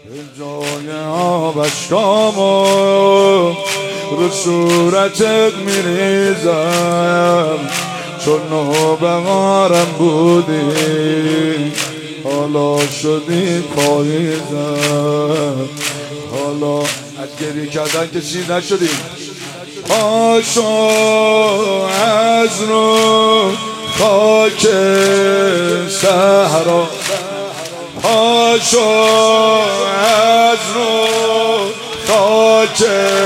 جای آبشکامو رو صورتت میریزم، چون نوبهارم بودی حالا شدی پاییزم. حالا از گریه کردن که چیز نشدیم. پاشو از رو خاک صحرا، پاشو از رو خاک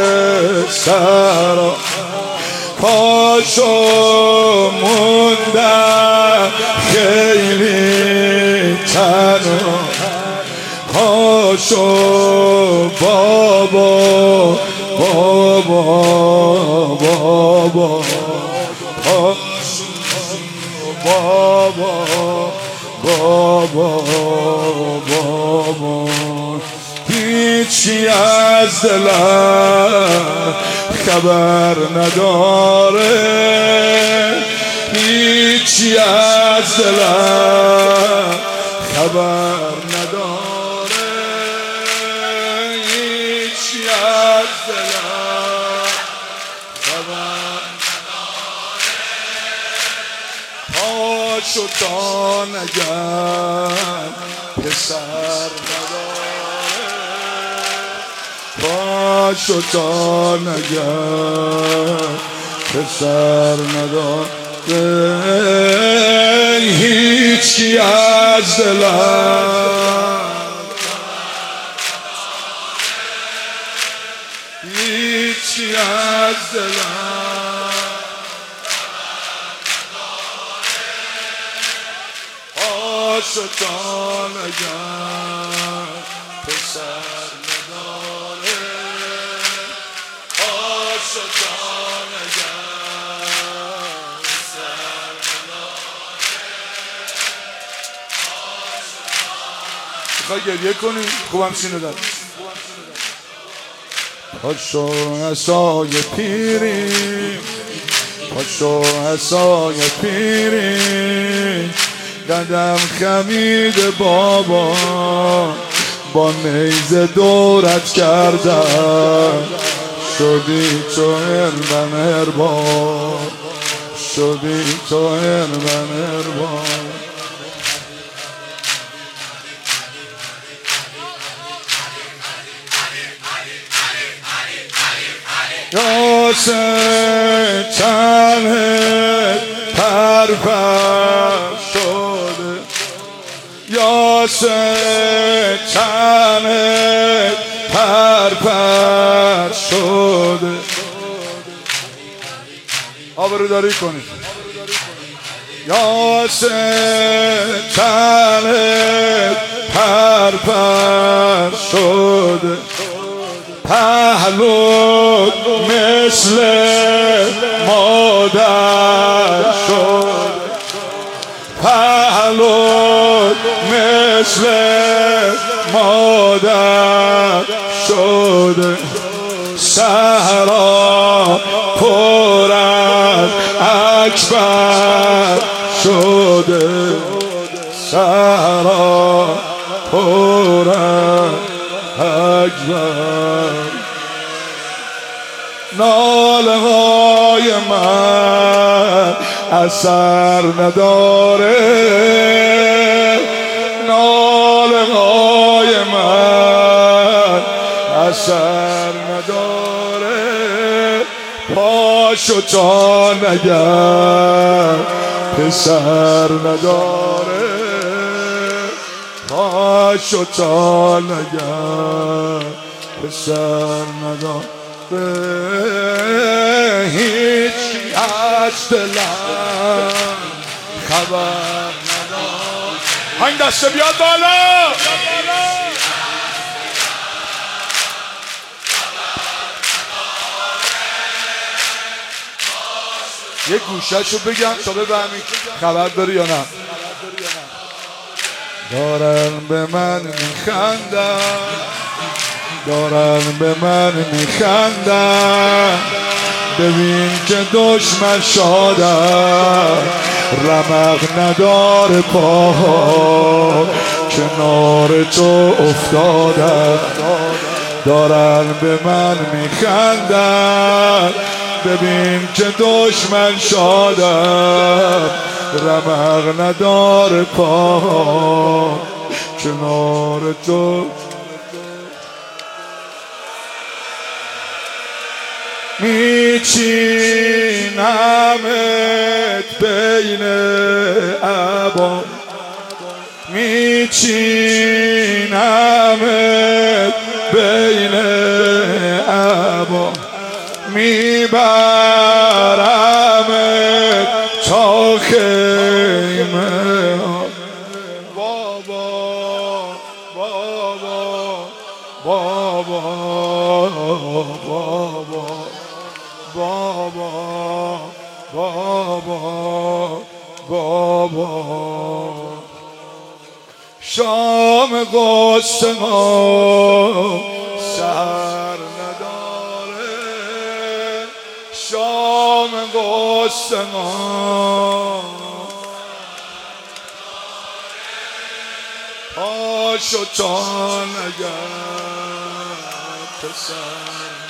صحرا، پاشو موندم خیلی تنها، پاشو بابا بابا بابا، پاشو بابا بابا بابا. هیچی از دلم خبر نداره، هیچی از دلم خبر نداره، هیچی از دلم خبر نداره. پاشو تا نگم پسر نداره، پاشو تا نگم پسر نداره. هیچی از دلم، هیچی از دلم پاشو تا نگم پسر نداره، پاشو تا نگم پسر نداره. میخوای گریه کنی؟ خوبم سینه دار. پاشو عصای پیری، پاشو عصای پیری، قدم خمید بابا با نیزه دورت کردم، شدی تو علم مهربان، شدی تو علم مهربان. یاسه تنه پرپر شده، یاسه تنه پرپر شده. آبروداری کنید. یاسه تنه پرپر شده، پهلو مثل مادر شد، پهلو مثل مادر شد. صحرا پر از اکبر شده، صحرا پر از اکبر. ناله های من اثر نداره، ناله های من اثر نداره. پاشو تا نگم پسر نداره، پاشو تا نگم پسر نداره. هیچی از دلم خبر نداره. هنگ دسته بیاد بالا. یه گوشه‌شو بگم تا بفهمی خبر داری یا نه. دارن به من میخندن، دارن به من میخندن، ببین که دشمن شادم، رمق نداره پا کنار تو افتادم دارن به من میخندن ببین که دشمن شادم رمق نداره پا کنار تو میچینمت بین عبا میچینمت بین عبا میبرمت تا خیمه بابا بابا بابا بابا بابا بابا بابا شام غصه ما سر نداره شام غصه ما پاشو تا نگر پسر